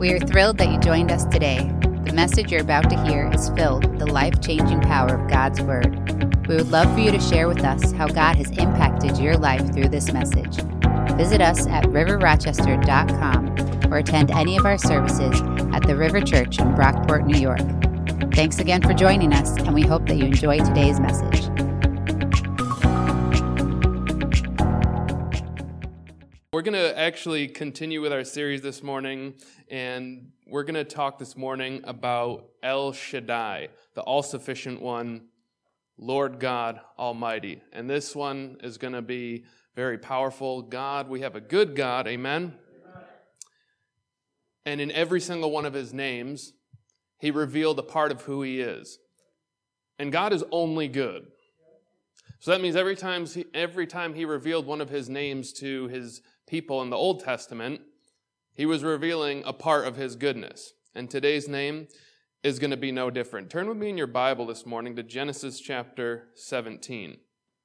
We are thrilled that you joined us today. The message you're about to hear is filled with the life-changing power of God's Word. We would love for you to share with us how God has impacted your life through this message. Visit us at riverrochester.com or attend any of our services at the River Church in Brockport, New York. Thanks again for joining us, and we hope that you enjoy today's message. We're going to actually continue with our series this morning, and we're going to talk this morning about El Shaddai, the all-sufficient one, Lord God Almighty. And this one is going to be very powerful. God, we have a good God, amen? And in every single one of his names, he revealed a part of who he is. And God is only good. So that means every time he revealed one of his names to his people in the Old Testament, he was revealing a part of his goodness. And today's name is going to be no different. Turn with me in your Bible this morning to Genesis chapter 17.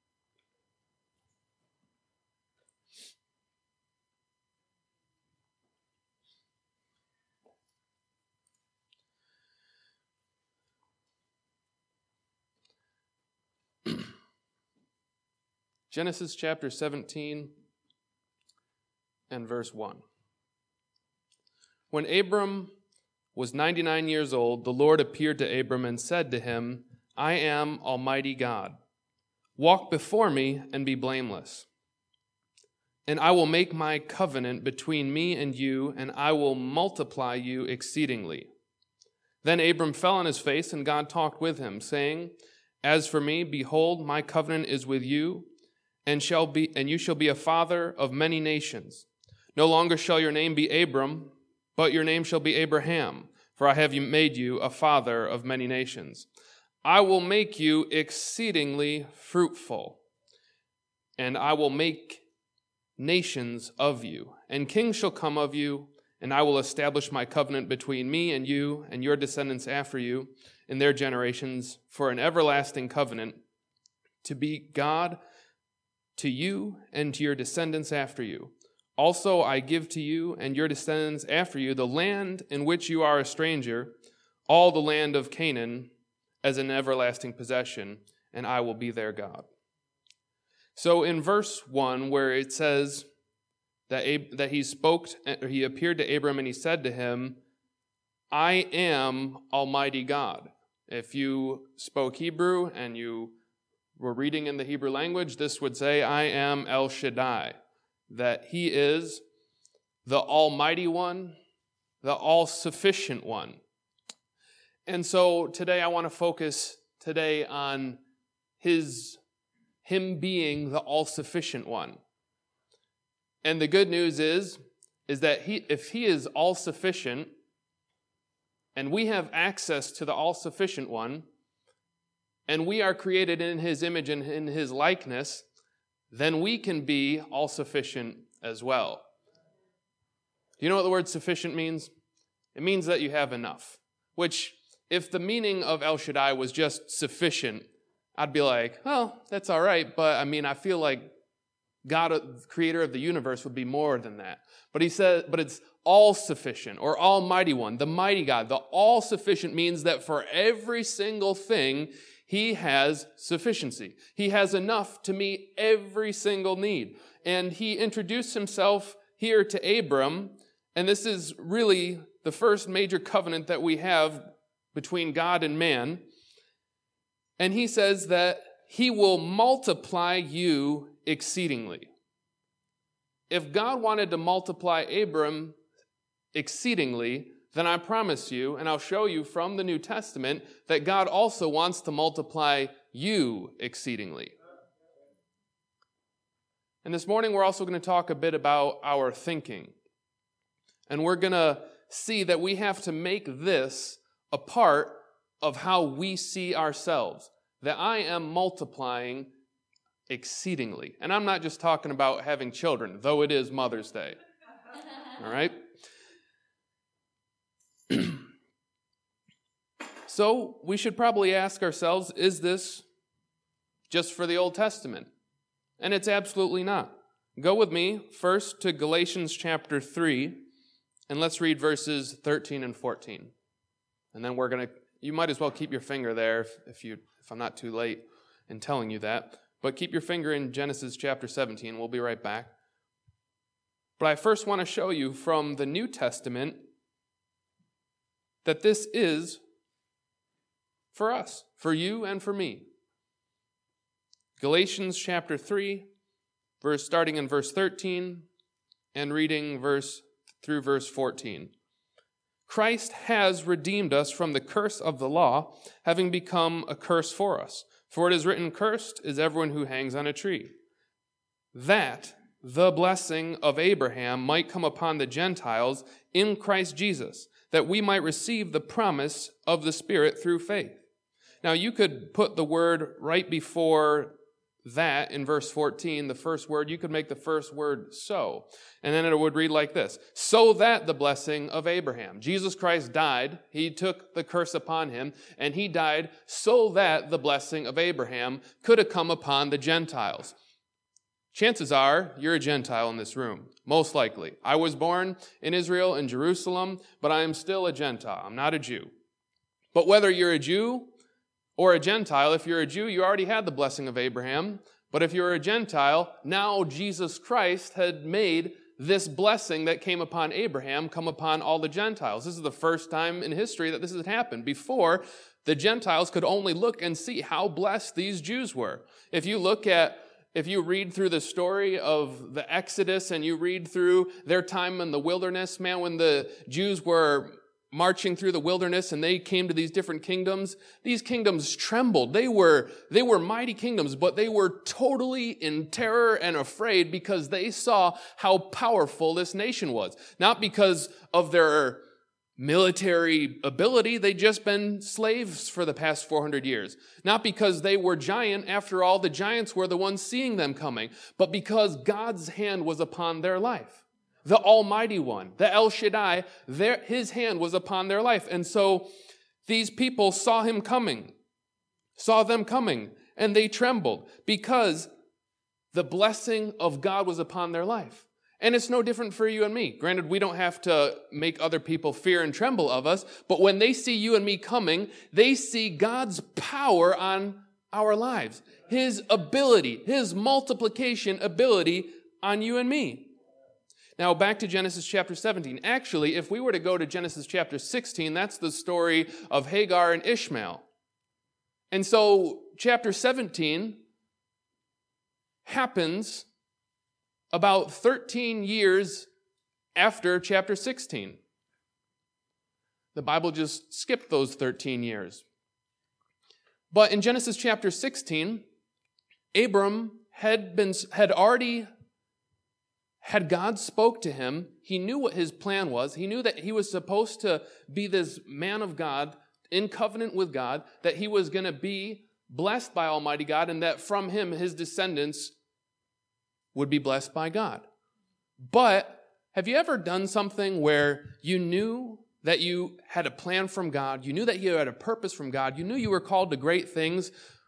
Genesis chapter 17 and verse 1. When Abram was 99 years old, the Lord appeared to Abram and said to him, I am Almighty God. Walk before me and be blameless. And I will make my covenant between me and you, and I will multiply you exceedingly. Then Abram fell on his face, and God talked with him, saying, As for me, behold, my covenant is with you, and you shall be a father of many nations. No longer shall your name be Abram, but your name shall be Abraham, for I have made you a father of many nations. I will make you exceedingly fruitful, and I will make nations of you, and kings shall come of you, and I will establish my covenant between me and you and your descendants after you in their generations for an everlasting covenant, to be God to you and to your descendants after you. Also I give to you and your descendants after you the land in which you are a stranger, all the land of Canaan, as an everlasting possession, and I will be their God. So in verse 1, where it says that he appeared to Abram and he said to him, I am Almighty God. If you spoke Hebrew and you were reading in the Hebrew language, this would say, I am El Shaddai, that he is the Almighty One, the all-sufficient one. And so today I want to focus today on him being the all-sufficient one. And the good news is that if he is all-sufficient, and we have access to the all-sufficient one, and we are created in his image and in his likeness, then we can be all-sufficient as well. Do you know what the word sufficient means? It means that you have enough. Which, if the meaning of El Shaddai was just sufficient, I'd be like, well, that's all right, but I feel like God, creator of the universe, would be more than that. But it's all-sufficient, or Almighty One, the mighty God. The all-sufficient means that for every single thing, he has sufficiency. He has enough to meet every single need. And he introduced himself here to Abram, and this is really the first major covenant that we have between God and man. And he says that he will multiply you exceedingly. If God wanted to multiply Abram exceedingly, then I promise you, and I'll show you from the New Testament, that God also wants to multiply you exceedingly. And this morning we're also going to talk a bit about our thinking. And we're going to see that we have to make this a part of how we see ourselves. That I am multiplying exceedingly. And I'm not just talking about having children, though it is Mother's Day. All right? So we should probably ask ourselves, is this just for the Old Testament? And it's absolutely not. Go with me first to Galatians chapter 3, And let's read verses 13 and 14. And then you might as well keep your finger there if I'm not too late in telling you that. But keep your finger in Genesis chapter 17. We'll be right back. But I first want to show you from the New Testament that this is for us, for you and for me. Galatians chapter 3, starting in verse 13 and reading through verse 14. Christ has redeemed us from the curse of the law, having become a curse for us. For it is written, "Cursed is everyone who hangs on a tree," that the blessing of Abraham might come upon the Gentiles in Christ Jesus, that we might receive the promise of the Spirit through faith. Now, you could put the word right before that in verse 14, the first word. You could make the first word so. And then it would read like this: so that the blessing of Abraham. Jesus Christ died. He took the curse upon him, and he died so that the blessing of Abraham could have come upon the Gentiles. Chances are you're a Gentile in this room, most likely. I was born in Israel, in Jerusalem, but I am still a Gentile. I'm not a Jew. But whether you're a Jew or a Gentile, if you're a Jew, you already had the blessing of Abraham. But if you're a Gentile, now Jesus Christ had made this blessing that came upon Abraham come upon all the Gentiles. This is the first time in history that this has happened. Before, the Gentiles could only look and see how blessed these Jews were. If you read through the story of the Exodus and you read through their time in the wilderness, man, when the Jews were marching through the wilderness and they came to these different kingdoms, these kingdoms trembled. They were mighty kingdoms, but they were totally in terror and afraid because they saw how powerful this nation was. Not because of their military ability, they'd just been slaves for the past 400 years. Not because they were giant, after all, the giants were the ones seeing them coming, but because God's hand was upon their life. The Almighty One, the El Shaddai, his hand was upon their life. And so these people saw them coming, and they trembled because the blessing of God was upon their life. And it's no different for you and me. Granted, we don't have to make other people fear and tremble of us, but when they see you and me coming, they see God's power on our lives, his ability, his multiplication ability on you and me. Now, back to Genesis chapter 17. Actually, if we were to go to Genesis chapter 16, that's the story of Hagar and Ishmael. And so, chapter 17 happens about 13 years after chapter 16. The Bible just skipped those 13 years. But in Genesis chapter 16, Abram had God spoke to him, he knew what his plan was. He knew that he was supposed to be this man of God, in covenant with God, that he was going to be blessed by Almighty God, and that from him, his descendants would be blessed by God. But have you ever done something where you knew that you had a plan from God, you knew that you had a purpose from God, you knew you were called to great things,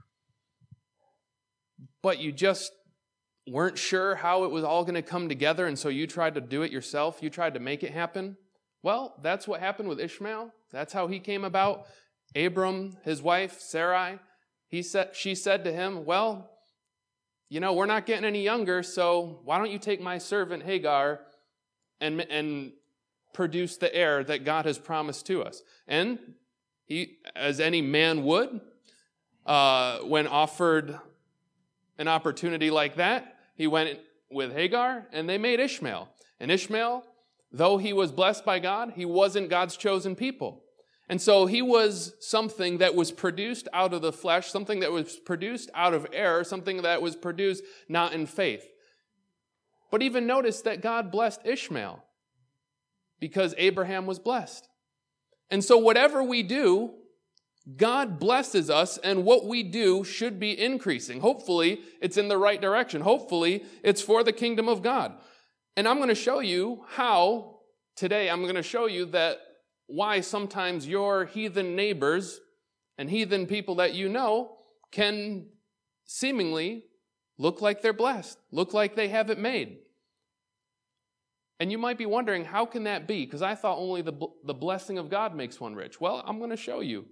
but you just weren't sure how it was all going to come together, and so you tried to do it yourself. You tried to make it happen. Well, that's what happened with Ishmael. That's how he came about. Abram, his wife, Sarai, she said to him, well, we're not getting any younger, so why don't you take my servant Hagar and produce the heir that God has promised to us? And he, as any man would, when offered an opportunity like that, he went with Hagar, and they made Ishmael. And Ishmael, though he was blessed by God, he wasn't God's chosen people. And so he was something that was produced out of the flesh, something that was produced out of error, something that was produced not in faith. But even notice that God blessed Ishmael because Abraham was blessed. And so whatever we do, God blesses us, and what we do should be increasing. Hopefully, it's in the right direction. Hopefully, it's for the kingdom of God. And I'm going to show you how, today, I'm going to show you that why sometimes your heathen neighbors and heathen people that you know can seemingly look like they're blessed, look like they have it made. And you might be wondering, how can that be? Because I thought only the blessing of God makes one rich. Well, I'm going to show you.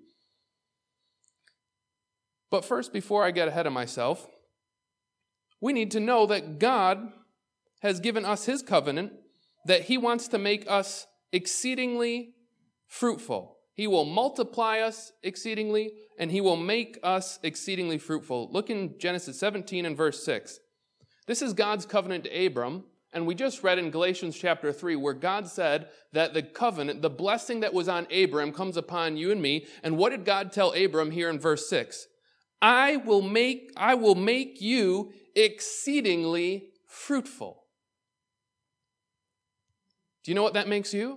But first, before I get ahead of myself, we need to know that God has given us his covenant, that he wants to make us exceedingly fruitful. He will multiply us exceedingly, and he will make us exceedingly fruitful. Look in Genesis 17 and verse 6. This is God's covenant to Abram, and we just read in Galatians chapter 3 where God said that the covenant, the blessing that was on Abram comes upon you and me. And what did God tell Abram here in verse 6? I will make you exceedingly fruitful. Do you know what that makes you?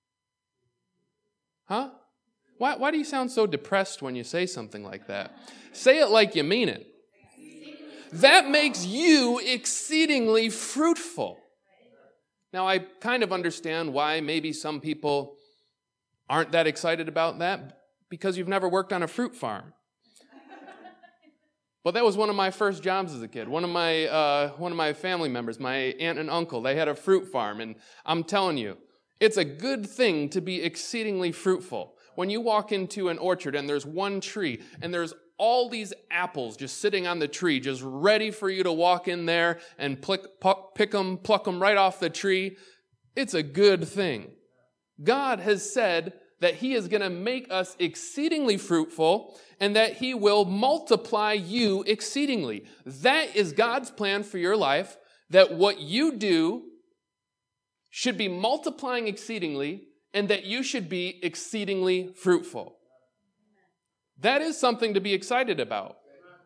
Huh? Why do you sound so depressed when you say something like that? Say it like you mean it. That makes you exceedingly fruitful. Now, I kind of understand why maybe some people aren't that excited about that, because you've never worked on a fruit farm. But that was one of my first jobs as a kid. One of my family members, my aunt and uncle, they had a fruit farm, and I'm telling you, it's a good thing to be exceedingly fruitful. When you walk into an orchard and there's one tree and there's all these apples just sitting on the tree, just ready for you to walk in there and pluck them right off the tree, it's a good thing. God has said that he is going to make us exceedingly fruitful and that he will multiply you exceedingly. That is God's plan for your life, that what you do should be multiplying exceedingly and that you should be exceedingly fruitful. That is something to be excited about.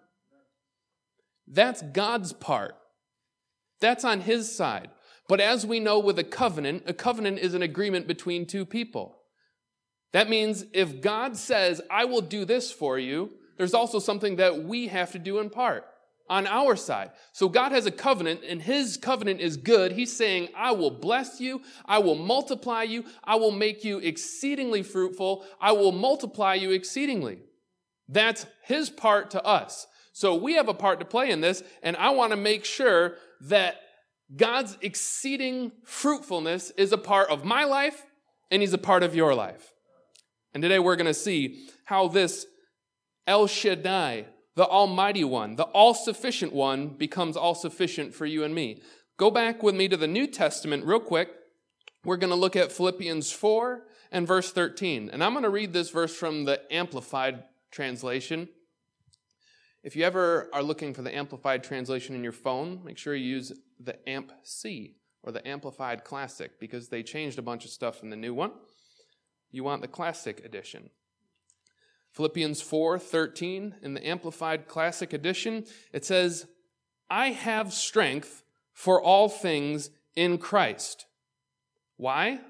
That's God's part. That's on his side. But as we know with a covenant is an agreement between two people. That means if God says, I will do this for you, there's also something that we have to do in part on our side. So God has a covenant, and his covenant is good. He's saying, I will bless you, I will multiply you, I will make you exceedingly fruitful, I will multiply you exceedingly. That's his part to us. So we have a part to play in this, and I want to make sure that God's exceeding fruitfulness is a part of my life, and he's a part of your life. And today we're going to see how this El Shaddai, the Almighty One, the all-sufficient one, becomes all-sufficient for you and me. Go back with me to the New Testament real quick. We're going to look at Philippians 4 and verse 13. And I'm going to read this verse from the Amplified translation. If you ever are looking for the Amplified translation in your phone, make sure you use the AMP-C or the Amplified Classic, because they changed a bunch of stuff in the new one. You want the Classic edition. Philippians 4:13 in the Amplified Classic edition, it says, I have strength for all things in Christ. Why?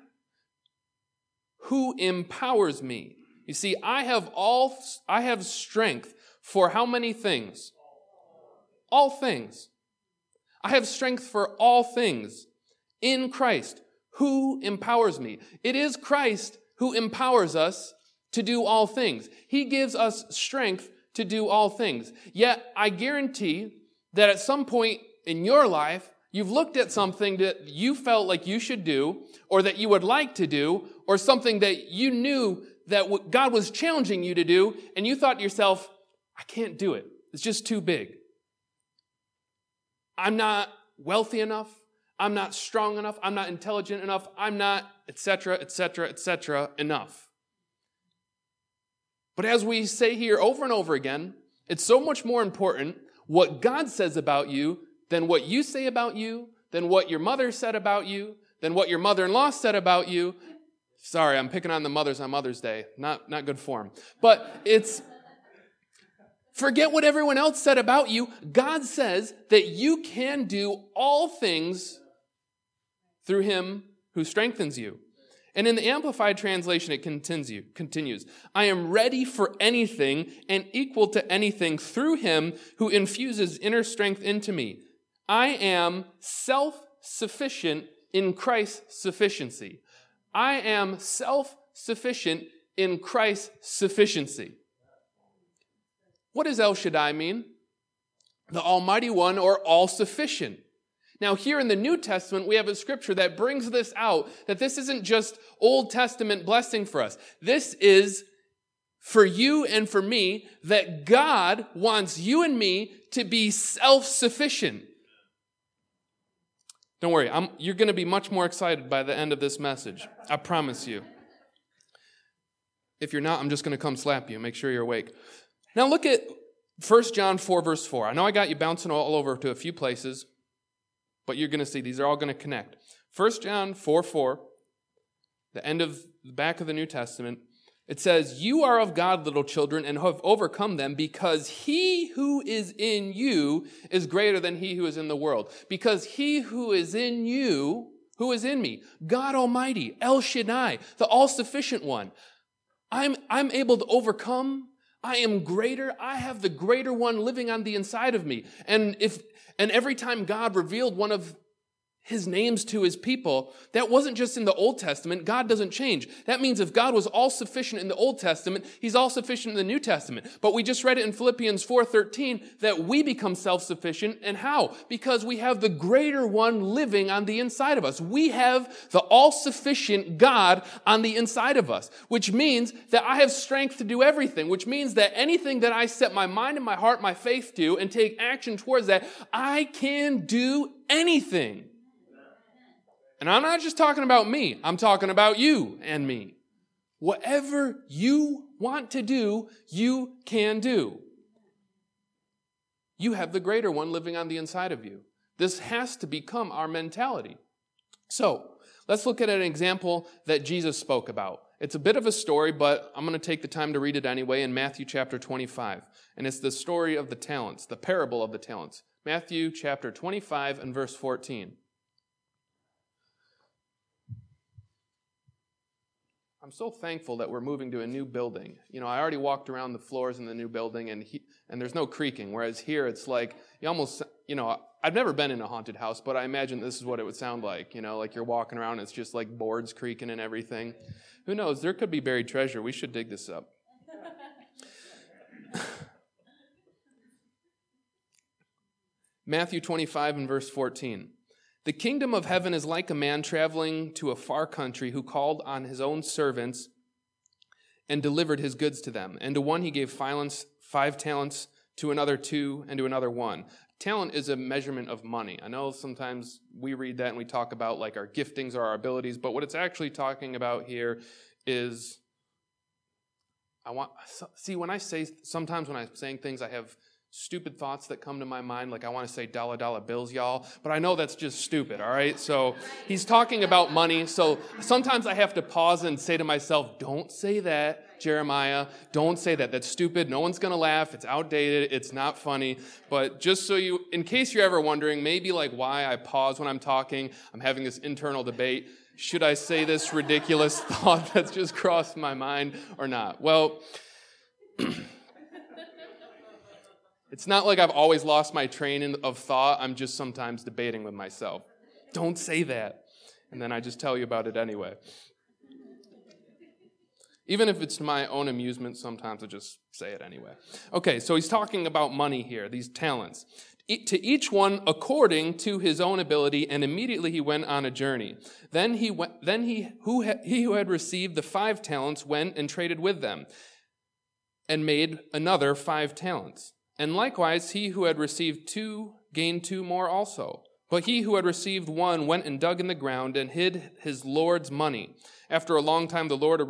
Who empowers me? You see, I have strength for how many things? All things. I have strength for all things in Christ. Who empowers me? It is Christ who empowers us to do all things. He gives us strength to do all things. Yet, I guarantee that at some point in your life, you've looked at something that you felt like you should do, or that you would like to do, or something that you knew that God was challenging you to do, and you thought to yourself, I can't do it. It's just too big. I'm not wealthy enough. I'm not strong enough. I'm not intelligent enough. I'm not, etc., etc., etc. enough. But as we say here over and over again, it's so much more important what God says about you than what you say about you, than what your mother said about you, than what your mother-in-law said about you. Sorry, I'm picking on the mothers on Mother's Day. Not good form. But forget what everyone else said about you. God says that you can do all things through him who strengthens you. And in the Amplified translation, it continues, I am ready for anything and equal to anything through him who infuses inner strength into me. I am self-sufficient in Christ's sufficiency. I am self-sufficient in Christ's sufficiency. What does El Shaddai mean? The Almighty One, or all-sufficient. Now, here in the New Testament, we have a scripture that brings this out, that this isn't just Old Testament blessing for us. This is for you and for me, that God wants you and me to be self-sufficient. Don't worry, you're going to be much more excited by the end of this message. I promise you. If you're not, I'm just going to come slap you. Make sure you're awake. Now look at 1 John 4, verse 4. I know I got you bouncing all over to a few places, but you're going to see these are all going to connect. 1 John 4:4, the back of the New Testament, it says, "You are of God, little children, and have overcome them, because he who is in you is greater than he who is in the world. Because he who is in you, who is in me, God Almighty, El Shaddai, the all-sufficient one. I'm able to overcome. I am greater. I have the greater one living on the inside of me." And every time God revealed one of his names to his people, that wasn't just in the Old Testament. God doesn't change. That means if God was all-sufficient in the Old Testament, he's all-sufficient in the New Testament. But we just read it in Philippians 4:13 that we become self-sufficient. And how? Because we have the greater one living on the inside of us. We have the all-sufficient God on the inside of us, which means that I have strength to do everything, which means that anything that I set my mind and my heart, my faith to, and take action towards that, I can do anything. And I'm not just talking about me. I'm talking about you and me. Whatever you want to do, you can do. You have the greater one living on the inside of you. This has to become our mentality. So, let's look at an example that Jesus spoke about. It's a bit of a story, but I'm going to take the time to read it anyway in Matthew chapter 25. And it's the story of the talents, the parable of the talents. Matthew chapter 25 and verse 14. I'm so thankful that we're moving to a new building. You know, I already walked around the floors in the new building, and there's no creaking, whereas here it's like, I've never been in a haunted house, but I imagine this is what it would sound like. You know, like you're walking around, and it's just like boards creaking and everything. Who knows? There could be buried treasure. We should dig this up. Matthew 25 and verse 14. "The kingdom of heaven is like a man traveling to a far country who called on his own servants and delivered his goods to them. And to one he gave 5 talents, to another 2, and to another 1. Talent is a measurement of money. I know sometimes we read that and we talk about like our giftings or our abilities, but what it's actually talking about here is, when I'm saying things, I have stupid thoughts that come to my mind, like I want to say dollar bills, y'all, but I know that's just stupid, all right? So he's talking about money, so sometimes I have to pause and say to myself, don't say that, Jeremiah, don't say that. That's stupid. No one's going to laugh. It's outdated. It's not funny. But just so in case you're ever wondering, maybe like why I pause when I'm talking, I'm having this internal debate. Should I say this ridiculous thought that's just crossed my mind or not? Well, it's not like I've always lost my train of thought. I'm just sometimes debating with myself. Don't say that. And then I just tell you about it anyway. Even if it's to my own amusement, sometimes I just say it anyway. Okay, so he's talking about money here, these talents. To each one according to his own ability, and immediately he went on a journey. Then he who had received the 5 talents went and traded with them, and made another 5 talents. And likewise, he who had received 2 gained 2 more also. But he who had received 1 went and dug in the ground and hid his Lord's money. After a long time, the Lord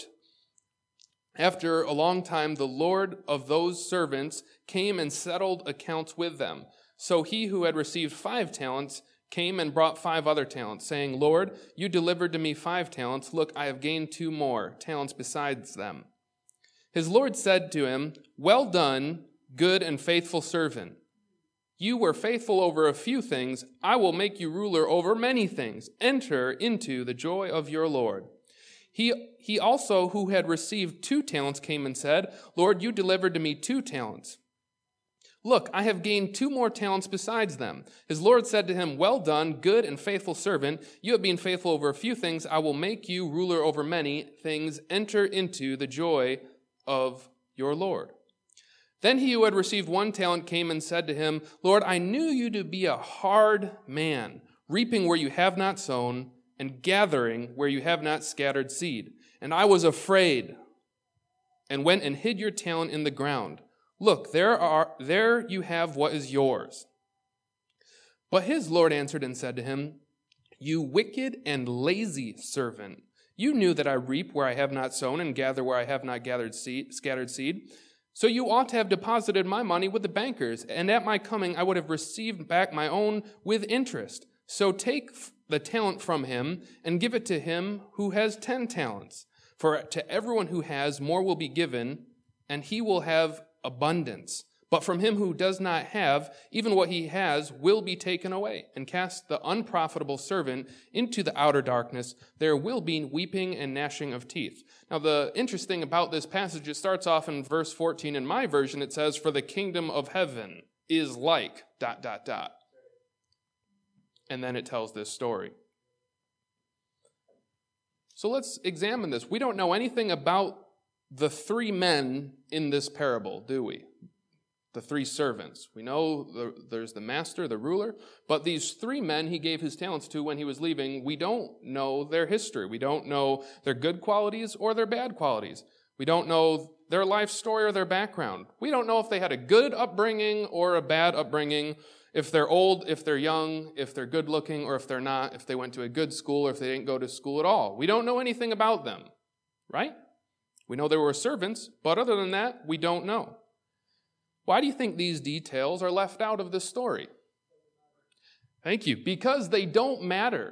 of those servants came and settled accounts with them. So he who had received 5 talents came and brought 5 other talents, saying, Lord, you delivered to me 5 talents. Look, I have gained 2 more talents besides them. His Lord said to him, Well done, good and faithful servant. You were faithful over a few things. I will make you ruler over many things. Enter into the joy of your Lord. He also, who had received 2 talents, came and said, Lord, you delivered to me 2 talents. Look, I have gained 2 more talents besides them. His Lord said to him, Well done, good and faithful servant. You have been faithful over a few things. I will make you ruler over many things. Enter into the joy of your Lord. Then he who had received 1 talent came and said to him, Lord, I knew you to be a hard man, reaping where you have not sown, and gathering where you have not scattered seed. And I was afraid, and went and hid your talent in the ground. Look, there you have what is yours. But his Lord answered and said to him, You wicked and lazy servant, you knew that I reap where I have not sown and gather where I have not scattered seed. So you ought to have deposited my money with the bankers, and at my coming I would have received back my own with interest. So take the talent from him and give it to him who has 10 talents. For to everyone who has, more will be given, and he will have abundance. But from him who does not have, even what he has will be taken away. And cast the unprofitable servant into the outer darkness. There will be weeping and gnashing of teeth. Now, the interesting about this passage, it starts off in verse 14. In my version, it says, For the kingdom of heaven is like ... And then it tells this story. So let's examine this. We don't know anything about the 3 men in this parable, do we? The 3 servants. We know there's the master, the ruler, but these 3 men he gave his talents to when he was leaving, we don't know their history. We don't know their good qualities or their bad qualities. We don't know their life story or their background. We don't know if they had a good upbringing or a bad upbringing, if they're old, if they're young, if they're good looking or if they're not, if they went to a good school or if they didn't go to school at all. We don't know anything about them, right? We know they were servants, but other than that, we don't know. Why do you think these details are left out of this story? Thank you. Because they don't matter.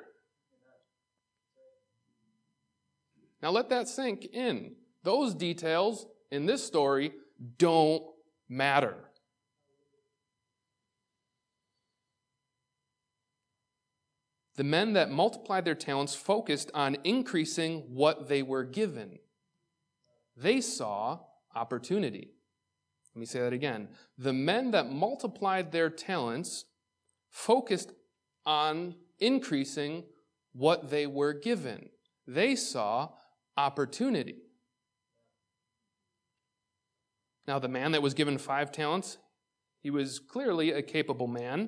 Now let that sink in. Those details in this story don't matter. The men that multiplied their talents focused on increasing what they were given. They saw opportunity. Let me say that again. The men that multiplied their talents focused on increasing what they were given. They saw opportunity. Now, the man that was given 5 talents, he was clearly a capable man,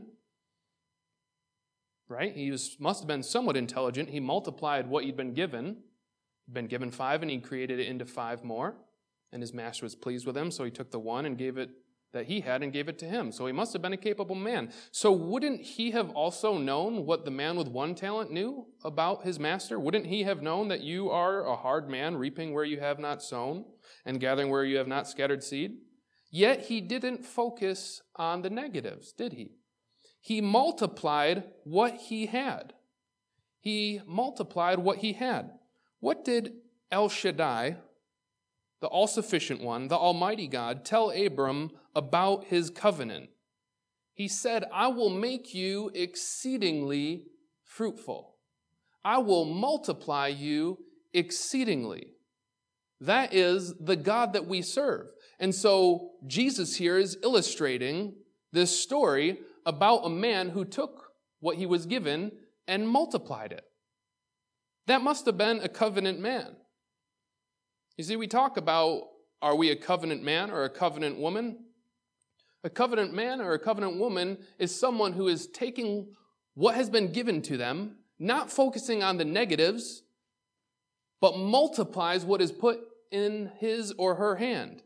right? He must have been somewhat intelligent. He multiplied what he'd been given. He'd been given 5, and he created it into 5 more. And his master was pleased with him, so he took the 1 and gave it that he had and gave it to him. So he must have been a capable man. So wouldn't he have also known what the man with 1 talent knew about his master? Wouldn't he have known that you are a hard man, reaping where you have not sown and gathering where you have not scattered seed? Yet he didn't focus on the negatives, did he? He multiplied what he had. He multiplied what he had. What did El Shaddai, the all-sufficient one, the Almighty God, tell Abram about his covenant? He said, I will make you exceedingly fruitful. I will multiply you exceedingly. That is the God that we serve. And so Jesus here is illustrating this story about a man who took what he was given and multiplied it. That must have been a covenant man. You see, we talk about, are we a covenant man or a covenant woman? A covenant man or a covenant woman is someone who is taking what has been given to them, not focusing on the negatives, but multiplies what is put in his or her hand.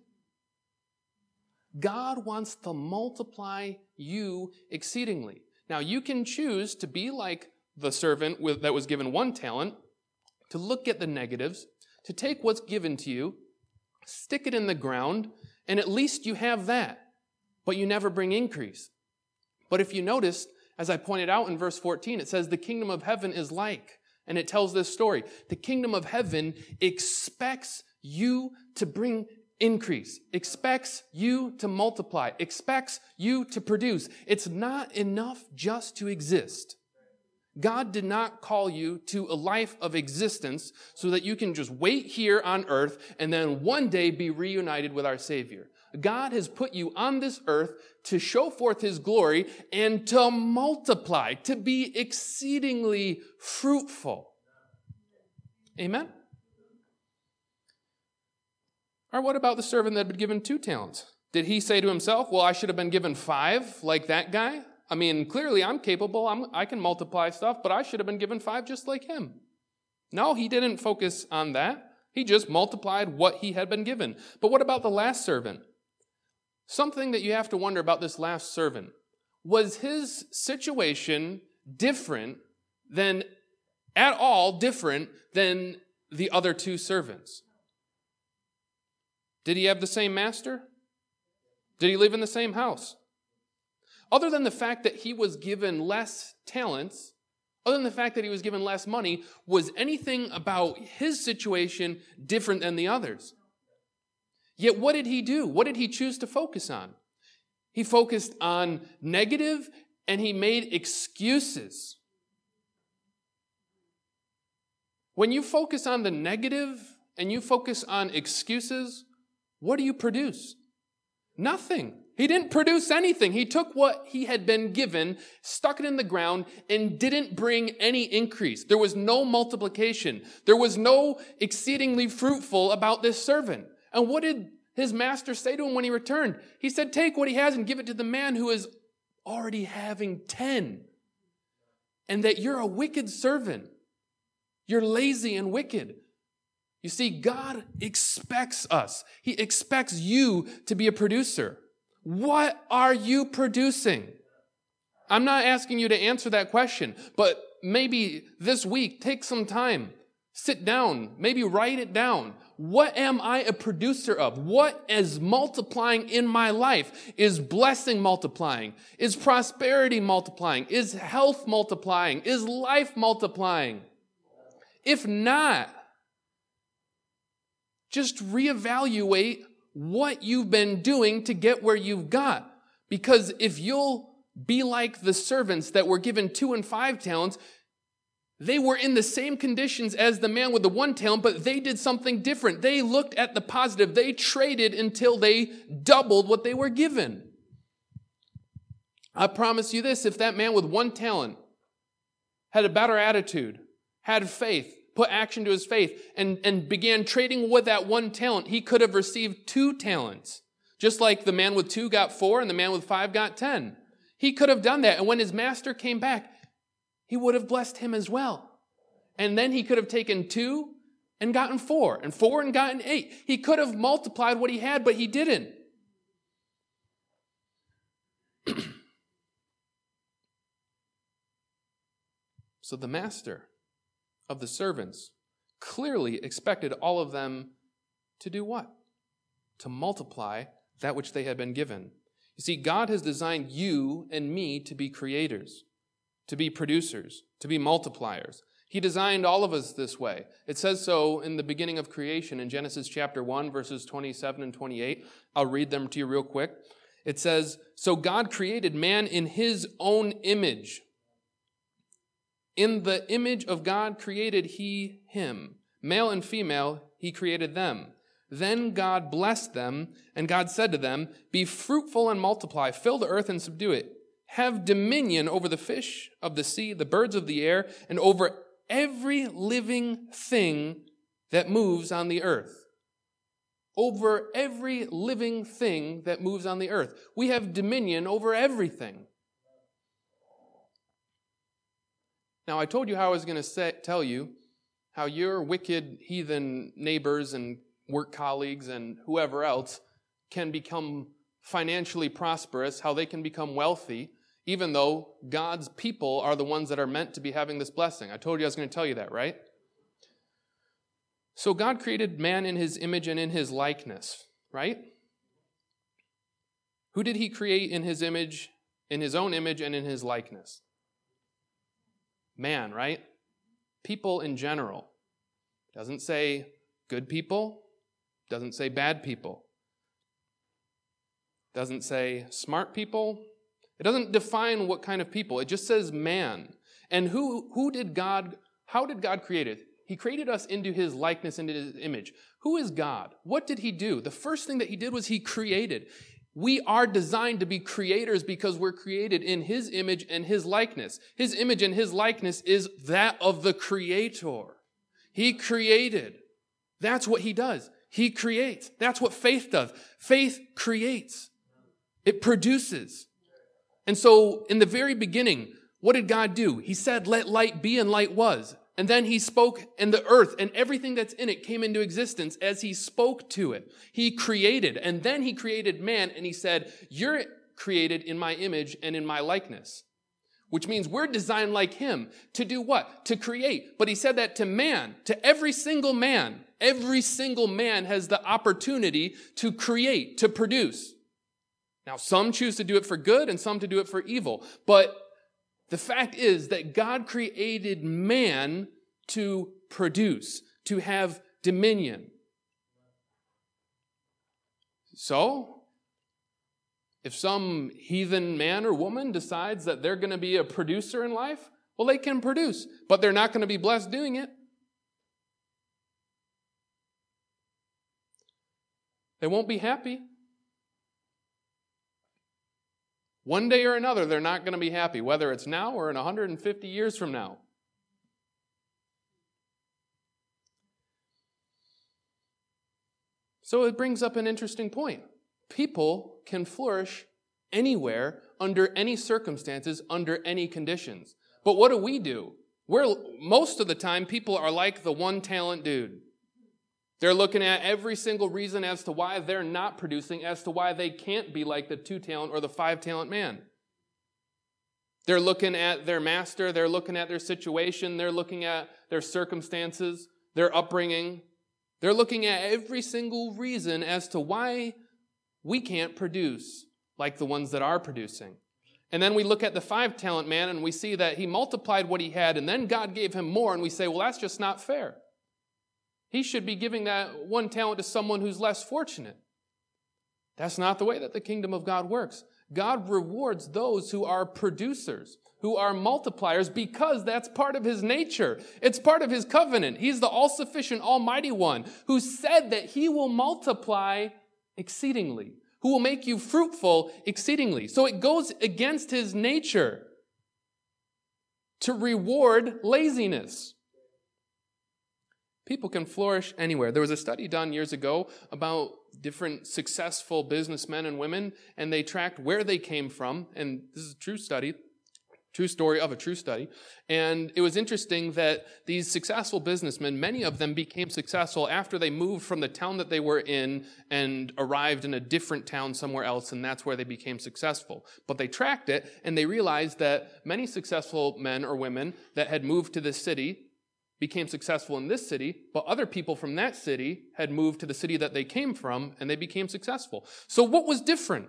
God wants to multiply you exceedingly. Now, you can choose to be like the servant that was given 1 talent, to look at the negatives, to take what's given to you, stick it in the ground, and at least you have that, but you never bring increase. But if you notice, as I pointed out in verse 14, it says the kingdom of heaven is like, and it tells this story. The kingdom of heaven expects you to bring increase, expects you to multiply, expects you to produce. It's not enough just to exist. God did not call you to a life of existence so that you can just wait here on earth and then one day be reunited with our Savior. God has put you on this earth to show forth His glory and to multiply, to be exceedingly fruitful. Amen? Or what about the servant that had been given 2 talents? Did he say to himself, well, I should have been given 5 like that guy? I mean, clearly I'm capable. I can multiply stuff, but I should have been given 5 just like him. No, he didn't focus on that. He just multiplied what he had been given. But what about the last servant? Something that you have to wonder about this last servant. Was his situation different than, at all different than the other 2 servants? Did he have the same master? Did he live in the same house? Other than the fact that he was given less talents, other than the fact that he was given less money, was anything about his situation different than the others? Yet what did he do? What did he choose to focus on? He focused on negative and he made excuses. When you focus on the negative and you focus on excuses, what do you produce? Nothing. He didn't produce anything. He took what he had been given, stuck it in the ground, and didn't bring any increase. There was no multiplication. There was no exceedingly fruitful about this servant. And what did his master say to him when he returned? He said, take what he has and give it to the man who is already having 10. And that you're a wicked servant. You're lazy and wicked. You see, God expects us. He expects you to be a producer. What are you producing? I'm not asking you to answer that question, but maybe this week, take some time, sit down, maybe write it down. What am I a producer of? What is multiplying in my life? Is blessing multiplying? Is prosperity multiplying? Is health multiplying? Is life multiplying? If not, just reevaluate what you've been doing to get where you've got. Because if you'll be like the servants that were given 2 and 5 talents, they were in the same conditions as the man with the 1 talent, but they did something different. They looked at the positive. They traded until they doubled what they were given. I promise you this, if that man with 1 talent had a better attitude, had faith, put action to his faith, and began trading with that 1 talent, he could have received 2 talents. Just like the man with 2 got 4 and the man with 5 got 10. He could have done that. And when his master came back, he would have blessed him as well. And then he could have taken 2 and gotten 4, and 4 and gotten 8. He could have multiplied what he had, but he didn't. So the master of the servants clearly expected all of them to do what? To multiply that which they had been given. You see, God has designed you and me to be creators, to be producers, to be multipliers. He designed all of us this way. It says so in the beginning of creation in Genesis chapter 1, verses 27 and 28. I'll read them to you real quick. It says, so God created man in his own image. In the image of God created he him. Male and female, he created them. Then God blessed them, and God said to them, be fruitful and multiply, fill the earth and subdue it. Have dominion over the fish of the sea, the birds of the air, and over every living thing that moves on the earth. Over every living thing that moves on the earth. We have dominion over everything. Now, I told you how I was going to tell you how your wicked heathen neighbors and work colleagues and whoever else can become financially prosperous, how they can become wealthy, even though God's people are the ones that are meant to be having this blessing. I told you I was going to tell you that, right? So God created man in his image and in his likeness, right? Who did he create in his image, in his own image and in his likeness? Man, right? People in general. Doesn't say good people. Doesn't say bad people. Doesn't say smart people. It doesn't define what kind of people. It just says man. And how did God create it? He created us into his likeness, into his image. Who is God? What did he do? The first thing that he did was he created. We are designed to be creators because we're created in his image and his likeness. His image and his likeness is that of the Creator. He created. That's what he does. He creates. That's what faith does. Faith creates. It produces. And so in the very beginning, what did God do? He said, let light be, and light was. And then he spoke, and the earth and everything that's in it came into existence as he spoke to it. He created, and then he created man, and he said, you're created in my image and in my likeness. Which means we're designed like him to do what? To create. But he said that to man, to every single man. Every single man has the opportunity to create, to produce. Now, some choose to do it for good and some to do it for evil. But the fact is that God created man to produce, to have dominion. So, if some heathen man or woman decides that they're going to be a producer in life, well, they can produce, but they're not going to be blessed doing it. They won't be happy. One day or another, they're not going to be happy, whether it's now or in 150 years from now. So it brings up an interesting point. People can flourish anywhere, under any circumstances, under any conditions. But what do? Most of the time, people are like the one-talent dude. They're looking at every single reason as to why they're not producing, as to why they can't be like the 2-talent or the 5-talent man. They're looking at their master, they're looking at their situation, they're looking at their circumstances, their upbringing. They're looking at every single reason as to why we can't produce like the ones that are producing. And then we look at the 5-talent man and we see that he multiplied what he had and then God gave him more, and we say, well, that's just not fair. He should be giving that 1 talent to someone who's less fortunate. That's not the way that the kingdom of God works. God rewards those who are producers, who are multipliers, because that's part of his nature. It's part of his covenant. He's the all-sufficient, almighty one who said that he will multiply exceedingly, who will make you fruitful exceedingly. So it goes against his nature to reward laziness. People can flourish anywhere. There was a study done years ago about different successful businessmen and women, and they tracked where they came from. And this is a true study, true story of a true study. And it was interesting that these successful businessmen, many of them became successful after they moved from the town that they were in and arrived in a different town somewhere else, and that's where they became successful. But they tracked it, and they realized that many successful men or women that had moved to this city became successful in this city, but other people from that city had moved to the city that they came from, and they became successful. So what was different?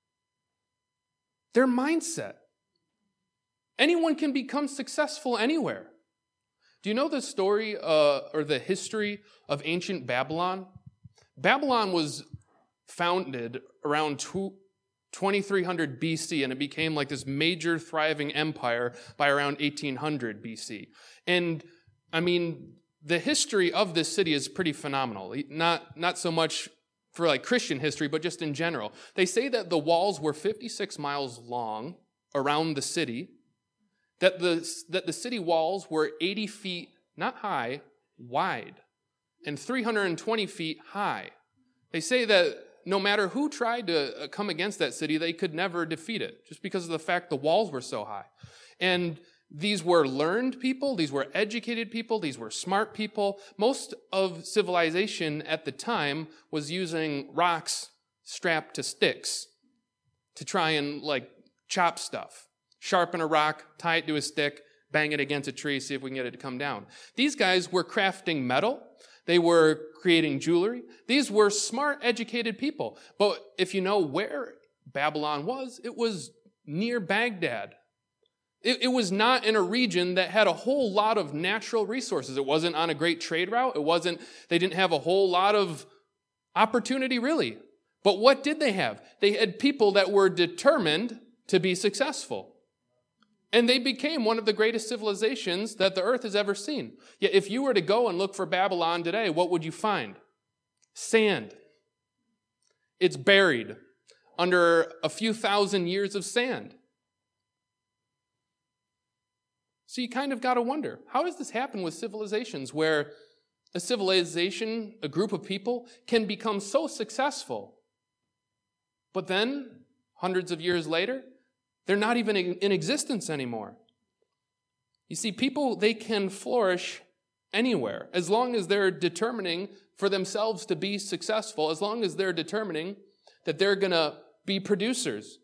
Their mindset. Anyone can become successful anywhere. Do you know the story or the history of ancient Babylon? Babylon was founded around 2300 BC, and it became like this major thriving empire by around 1800 BC. And I mean, the history of this city is pretty phenomenal. Not so much for like Christian history, but just in general. They say that the walls were 56 miles long around the city, that the city walls were 80 feet, not high, wide, and 320 feet high. They say that no matter who tried to come against that city, they could never defeat it, just because of the fact the walls were so high. And these were learned people, these were educated people, these were smart people. Most of civilization at the time was using rocks strapped to sticks to try and like chop stuff. Sharpen a rock, tie it to a stick, bang it against a tree, see if we can get it to come down. These guys were crafting metal. They were creating jewelry. These were smart, educated people. But if you know where Babylon was, it was near Baghdad. It was not in a region that had a whole lot of natural resources. It wasn't on a great trade route. They didn't have a whole lot of opportunity, really. But what did they have? They had people that were determined to be successful. And they became one of the greatest civilizations that the earth has ever seen. Yet if you were to go and look for Babylon today, what would you find? Sand. It's buried under a few thousand years of sand. So you kind of got to wonder, how does this happen with civilizations where a civilization, a group of people, can become so successful, but then, hundreds of years later, they're not even in existence anymore. You see, people, they can flourish anywhere as long as they're determining for themselves to be successful, as long as they're determining that they're going to be producers.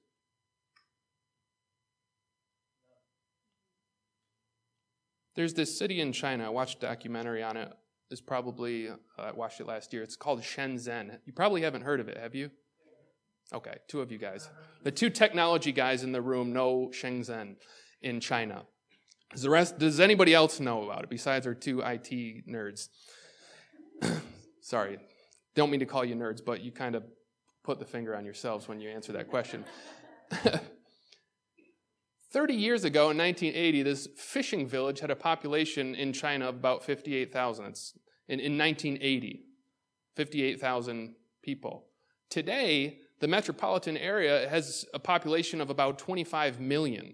There's this city in China. I watched a documentary on it. I watched it last year. It's called Shenzhen. You probably haven't heard of it, have you? Okay, two of you guys. The two technology guys in the room know Shenzhen in China. Does anybody else know about it besides our two IT nerds? Sorry, don't mean to call you nerds, but you kind of put the finger on yourselves when you answer that question. 30 years ago, in 1980, this fishing village had a population in China of about 58,000. In 1980, 58,000 people. Today, the metropolitan area has a population of about 25 million.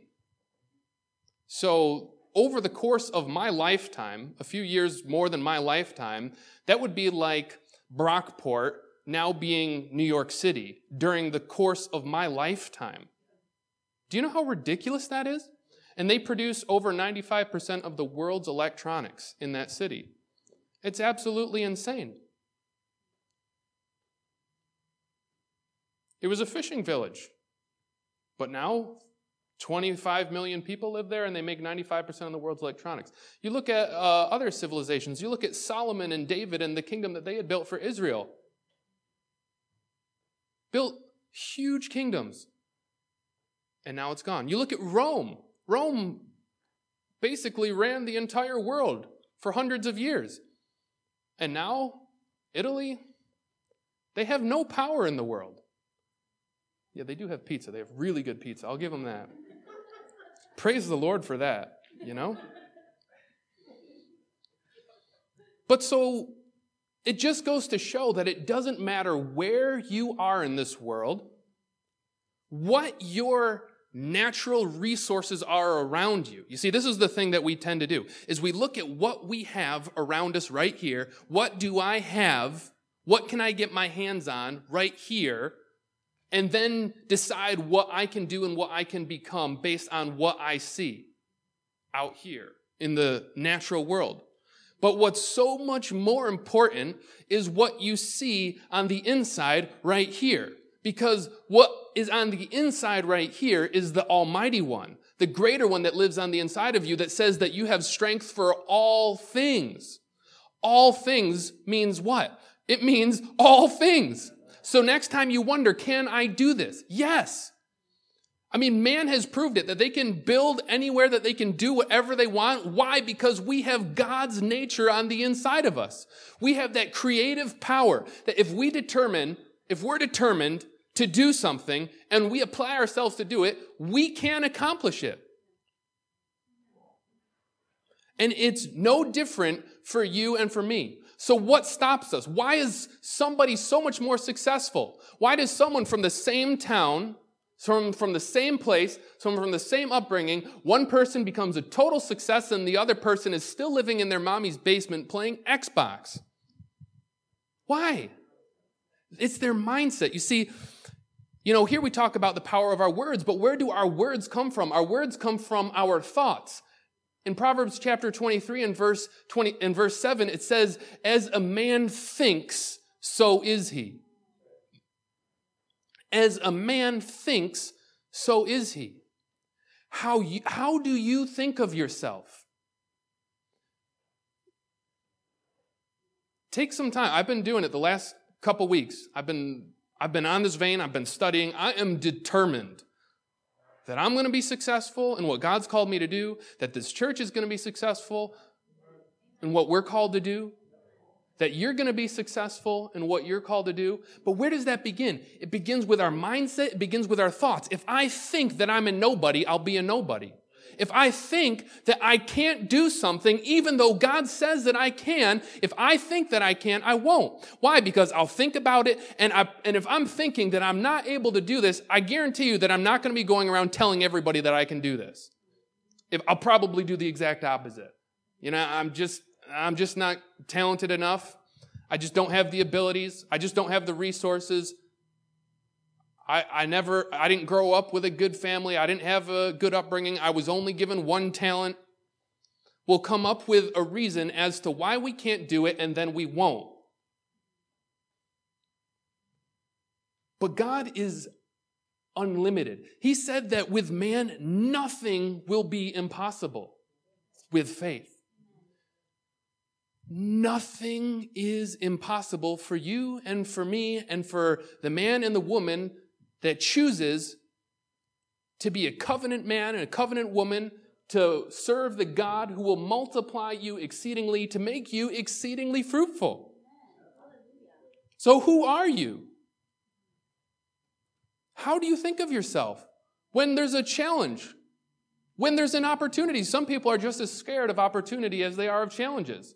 So over the course of my lifetime, a few years more than my lifetime, that would be like Brockport now being New York City during the course of my lifetime. Do you know how ridiculous that is? And they produce over 95% of the world's electronics in that city. It's absolutely insane. It was a fishing village. But now, 25 million people live there and they make 95% of the world's electronics. You look at other civilizations. You look at Solomon and David and the kingdom that they had built for Israel. Built huge kingdoms. And now it's gone. You look at Rome. Rome basically ran the entire world for hundreds of years. And now, Italy, they have no power in the world. Yeah, they do have pizza. They have really good pizza. I'll give them that. Praise the Lord for that, you know? But so, it just goes to show that it doesn't matter where you are in this world, what your natural resources are around you. You see, this is the thing that we tend to do, is we look at what we have around us right here. What do I have? What can I get my hands on right here? And then decide what I can do and what I can become based on what I see out here in the natural world. But what's so much more important is what you see on the inside right here. Because what is on the inside right here is the Almighty One, the greater one that lives on the inside of you, that says that you have strength for all things. All things means what? It means all things. So next time you wonder, can I do this? Yes. I mean, man has proved it, that they can build anywhere, that they can do whatever they want. Why? Because we have God's nature on the inside of us. We have that creative power that if we're determined to do something and we apply ourselves to do it, we can accomplish it. And it's no different for you and for me. So what stops us? Why is somebody so much more successful? Why does someone from the same town, from the same place, someone from the same upbringing, one person becomes a total success and the other person is still living in their mommy's basement playing Xbox? Why? It's their mindset. You see, here we talk about the power of our words, but where do our words come from? Our words come from our thoughts. In Proverbs chapter 23 and verse 7, it says, "As a man thinks, so is he." As a man thinks, so is he. How do you think of yourself? Take some time. I've been doing it the last couple weeks. I've been on this vein. I've been studying. I am determined that I'm going to be successful in what God's called me to do, that this church is going to be successful in what we're called to do, that you're going to be successful in what you're called to do. But where does that begin? It begins with our mindset. It begins with our thoughts. If I think that I'm a nobody, I'll be a nobody. If I think that I can't do something, even though God says that I can, if I think that I can, I won't. Why? Because I'll think about it, and if I'm thinking that I'm not able to do this, I guarantee you that I'm not going to be going around telling everybody that I can do this. I'll probably do the exact opposite. I'm just not talented enough. I just don't have the abilities. I just don't have the resources. I didn't grow up with a good family. I didn't have a good upbringing. I was only given one talent. We'll come up with a reason as to why we can't do it, and then we won't. But God is unlimited. He said that with man, nothing will be impossible with faith. Nothing is impossible for you and for me and for the man and the woman that chooses to be a covenant man and a covenant woman, to serve the God who will multiply you exceedingly, to make you exceedingly fruitful. So who are you? How do you think of yourself when there's a challenge, when there's an opportunity? Some people are just as scared of opportunity as they are of challenges.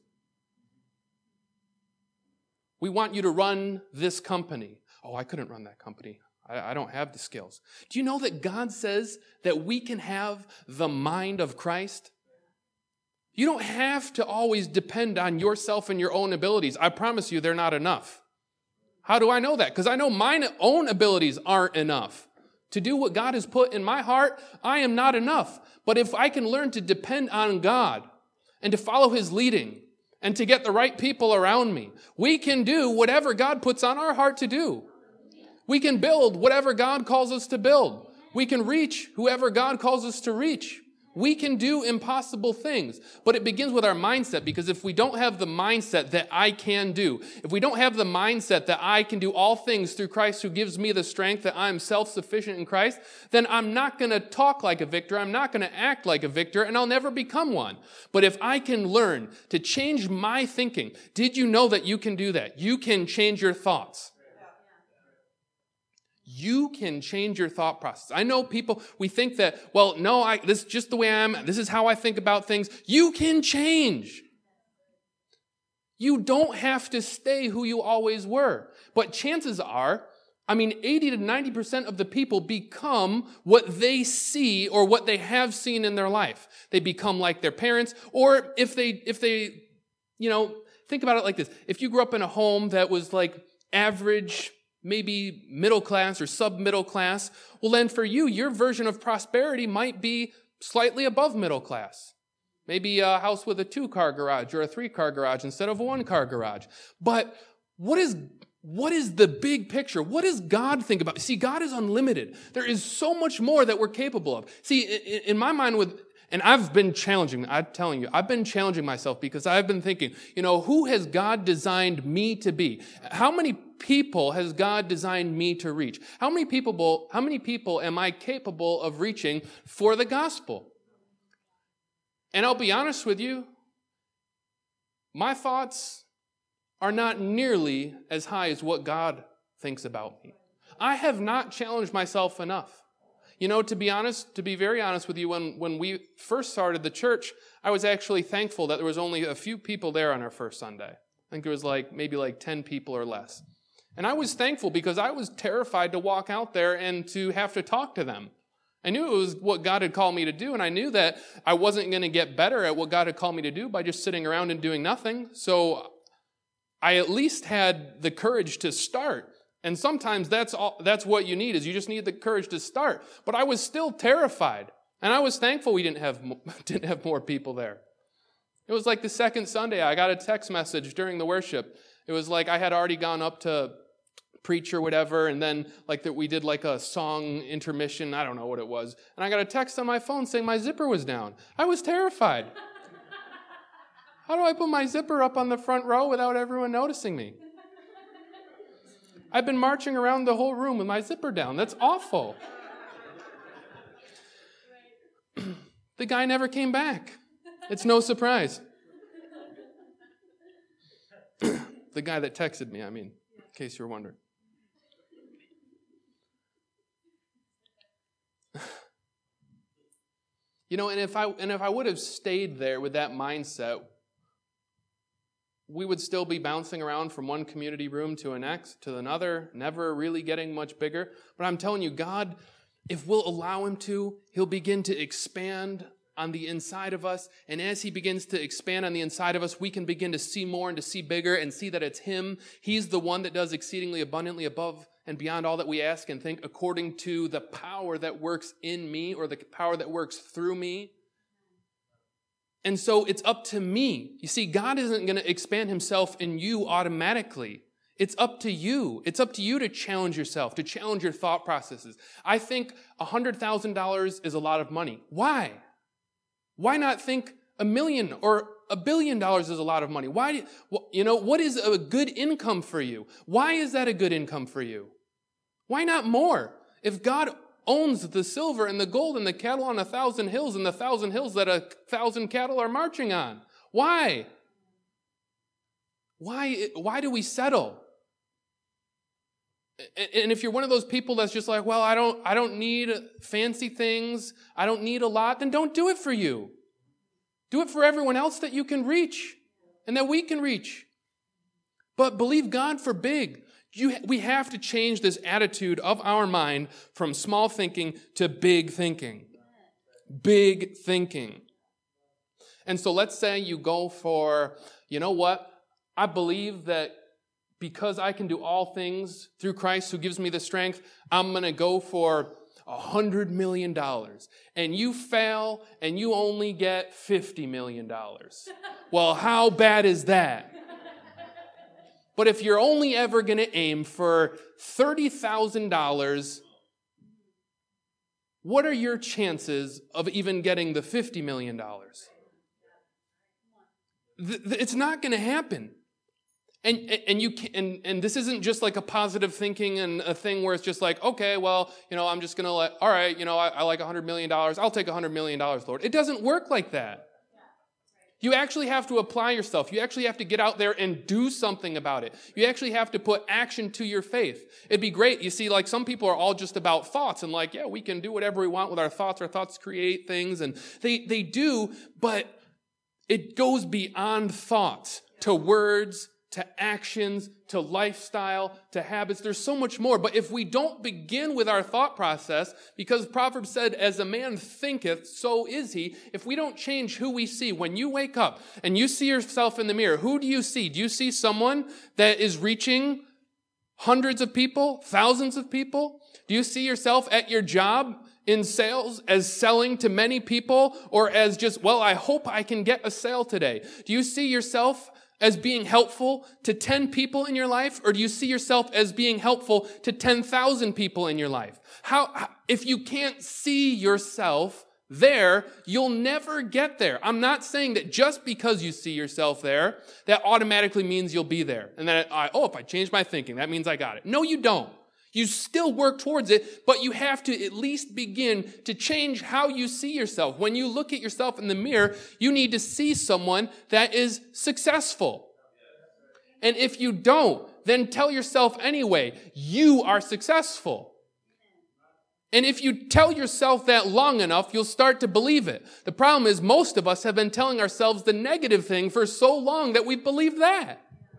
We want you to run this company. Oh, I couldn't run that company. I don't have the skills. Do you know that God says that we can have the mind of Christ? You don't have to always depend on yourself and your own abilities. I promise you they're not enough. How do I know that? Because I know my own abilities aren't enough. To do what God has put in my heart, I am not enough. But if I can learn to depend on God and to follow His leading and to get the right people around me, we can do whatever God puts on our heart to do. We can build whatever God calls us to build. We can reach whoever God calls us to reach. We can do impossible things. But it begins with our mindset, because if we don't have the mindset that I can do, if we don't have the mindset that I can do all things through Christ who gives me the strength, that I'm self-sufficient in Christ, then I'm not going to talk like a victor. I'm not going to act like a victor, and I'll never become one. But if I can learn to change my thinking, did you know that you can do that? You can change your thoughts. You can change your thought process. I know people, we think that, well, no, this is just the way I am. This is how I think about things. You can change. You don't have to stay who you always were. But chances are, 80 to 90% of the people become what they see or what they have seen in their life. They become like their parents, or if they, think about it like this. If you grew up in a home that was like average, maybe middle class or sub-middle class, well then for you, your version of prosperity might be slightly above middle class. Maybe a house with a 2-car garage or a 3-car garage instead of a 1-car garage. But what is the big picture? What does God think about? See, God is unlimited. There is so much more that we're capable of. See, in my mind and I've been challenging myself, because I've been thinking, who has God designed me to be? How many people has God designed me to reach? How many people am I capable of reaching for the gospel? And I'll be honest with you, my thoughts are not nearly as high as what God thinks about me. I have not challenged myself enough. To be very honest with you, when we first started the church, I was actually thankful that there was only a few people there on our first Sunday. I think there was maybe 10 people or less. And I was thankful because I was terrified to walk out there and to have to talk to them. I knew it was what God had called me to do, and I knew that I wasn't going to get better at what God had called me to do by just sitting around and doing nothing. So I at least had the courage to start. And sometimes that's what you need, is you just need the courage to start. But I was still terrified, and I was thankful we didn't have more people there. It was like the second Sunday, I got a text message during the worship. It was like I had already gone up to preach or whatever, and then we did a song intermission. I don't know what it was, and I got a text on my phone saying my zipper was down. I was terrified. How do I put my zipper up on the front row without everyone noticing me? I've been marching around the whole room with my zipper down. That's awful. The guy never came back. It's no surprise. The guy that texted me, in case you were wondering. And if I would have stayed there with that mindset, we would still be bouncing around from one community room to another, never really getting much bigger. But I'm telling you, God, if we'll allow Him to, He'll begin to expand on the inside of us. And as he begins to expand on the inside of us, we can begin to see more and to see bigger and see that it's him. He's the one that does exceedingly abundantly above and beyond all that we ask and think, according to the power that works in me, or the power that works through me. And so it's up to me. You see, God isn't going to expand himself in you automatically. It's up to you. It's up to you to challenge yourself, to challenge your thought processes. I think $100,000 is a lot of money. Why? Why not think $1 million or $1 billion is a lot of money? Why? What is a good income for you? Why is that a good income for you? Why not more? If God owns the silver and the gold and the cattle on 1,000 hills and the 1,000 hills that 1,000 cattle are marching on, why? Why do we settle? And if you're one of those people that's just like, well, I don't need fancy things, I don't need a lot, then don't do it for you. Do it for everyone else that you can reach and that we can reach. But believe God for big. We have to change this attitude of our mind from small thinking to big thinking. Big thinking. And so let's say you go for, you know what? I believe that because I can do all things through Christ who gives me the strength, I'm going to go for $100 million. And you fail and you only get $50 million. Well, how bad is that? But if you're only ever going to aim for $30,000, what are your chances of even getting the $50 million? It's not going to happen. And this isn't just like a positive thinking and a thing where it's just like, okay, well, I'm just going to all right, I like $100 million. I'll take $100 million, Lord. It doesn't work like that. You actually have to apply yourself. You actually have to get out there and do something about it. You actually have to put action to your faith. It'd be great. You see, like some people are all just about thoughts and like, yeah, we can do whatever we want with our thoughts. Our thoughts create things and they do, but it goes beyond thoughts to words, to actions, to lifestyle, to habits. There's so much more. But if we don't begin with our thought process, because Proverbs said, as a man thinketh, so is he. If we don't change who we see, when you wake up and you see yourself in the mirror, who do you see? Do you see someone that is reaching hundreds of people, thousands of people? Do you see yourself at your job in sales as selling to many people, or as just, well, I hope I can get a sale today? Do you see yourself as being helpful to 10 people in your life, or do you see yourself as being helpful to 10,000 people in your life? If you can't see yourself there, you'll never get there. I'm not saying that just because you see yourself there, that automatically means you'll be there. And then, if I change my thinking, that means I got it. No, you don't. You still work towards it, but you have to at least begin to change how you see yourself. When you look at yourself in the mirror, you need to see someone that is successful. And if you don't, then tell yourself anyway, you are successful. And if you tell yourself that long enough, you'll start to believe it. The problem is most of us have been telling ourselves the negative thing for so long that we believe that.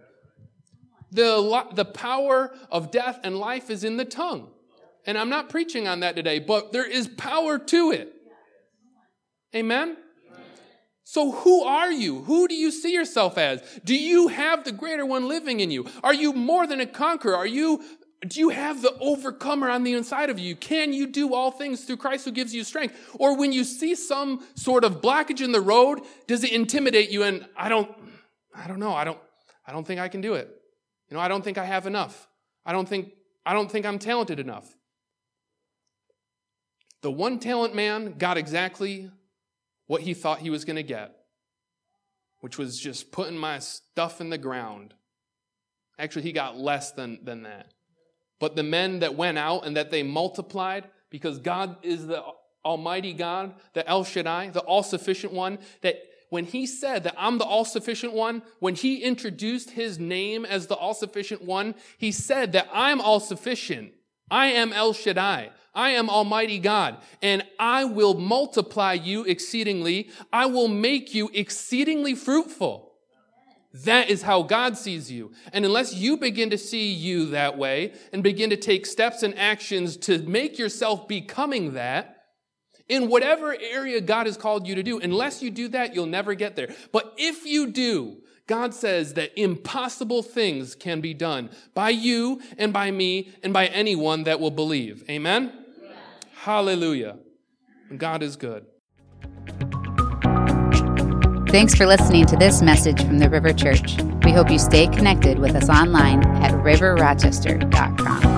The power of death and life is in the tongue. And I'm not preaching on that today, but there is power to it. Amen? So who are you? Who do you see yourself as? Do you have the greater one living in you? Are you more than a conqueror? Do you have the overcomer on the inside of you? Can you do all things through Christ who gives you strength? Or when you see some sort of blockage in the road, does it intimidate you and I don't know, I don't think I can do it. I don't think I have enough. I don't think I'm talented enough. The one talent man got exactly what he thought he was going to get, which was just putting my stuff in the ground. Actually, he got less than that. But the men that went out and that they multiplied, because God is the Almighty God, the El Shaddai, the all-sufficient one, that when he said that I'm the all-sufficient one, when he introduced his name as the all-sufficient one, he said that I'm all-sufficient. I am El Shaddai. I am Almighty God, and I will multiply you exceedingly. I will make you exceedingly fruitful. That is how God sees you. And unless you begin to see you that way and begin to take steps and actions to make yourself becoming that, in whatever area God has called you to do. Unless you do that, you'll never get there. But if you do, God says that impossible things can be done by you and by me and by anyone that will believe. Amen? Yeah. Hallelujah. God is good. Thanks for listening to this message from the River Church. We hope you stay connected with us online at riverrochester.com.